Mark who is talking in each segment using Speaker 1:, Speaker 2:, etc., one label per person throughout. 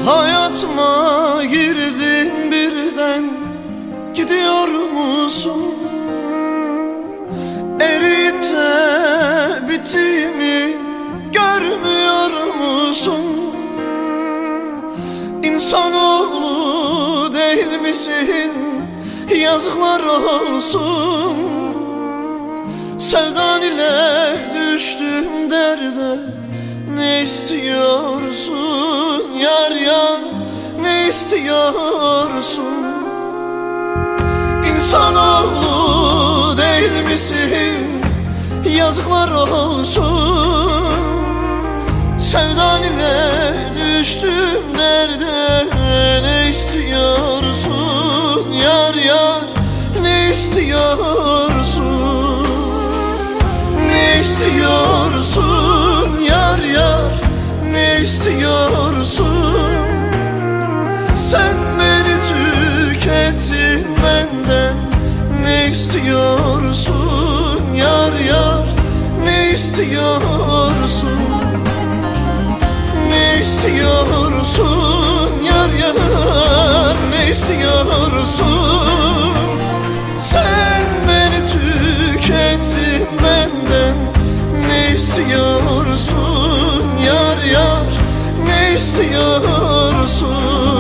Speaker 1: Hayatıma girdin birden, gidiyor musun? Eriyip de bittiğimi görmüyor musun? İnsanoğlu değil misin? Yazıklar olsun. Sevdan ile düştüm derde, ne istiyorsun yar yar, ne istiyorsun? İnsanoğlu değil misin? Yazıklar olsun. Sevdan ile düştüm derde, ne istiyorsun yar yar, ne istiyorsun? Ne istiyorsun yar yar, ne istiyorsun? Sen beni tükettin benden, ne istiyorsun yar yar, ne istiyorsun? Ne istiyorsun yar yar, ne istiyorsun? Sen beni tükettin benden, ne istiyorsun yar yar, ne istiyorsun?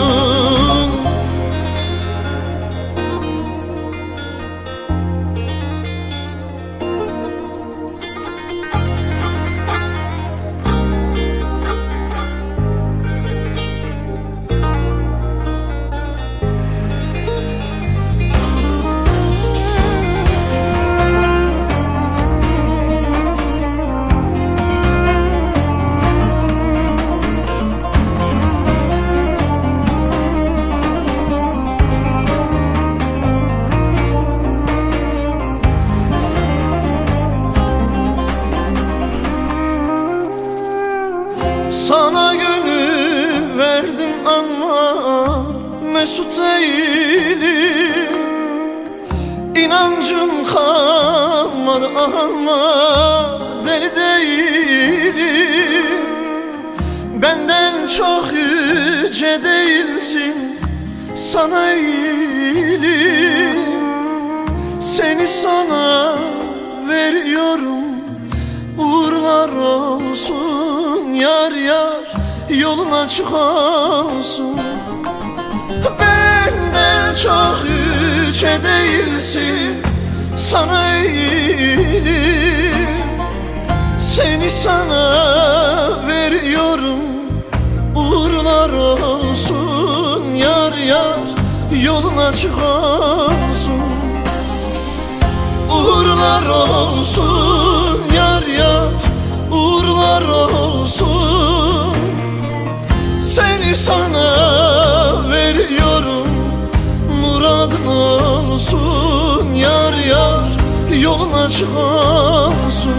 Speaker 1: Sana gönül verdim ama mesut değilim. İnancım kalmadı ama deli değilim. Benden çok yüce değilsin, sana eğilim. Seni sana veriyorum, uğurlar olsun yar yar, yolun açık olsun. Benden çok yüce değilsin, sana eğilim. Seni sana veriyorum, uğurlar olsun yar yar, yolun açık olsun. Uğurlar olsun yar yar, uğurlar olsun. Seni sana veriyorum, muradın olsun yar yar, yolun açık olsun.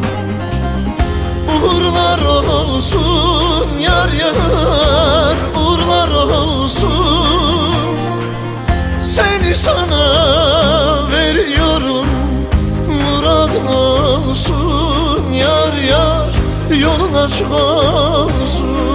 Speaker 1: Uğurlar olsun yar yar, uğurlar olsun. Seni sana veriyorum, muradın olsun yar yar, yolun açık olsun.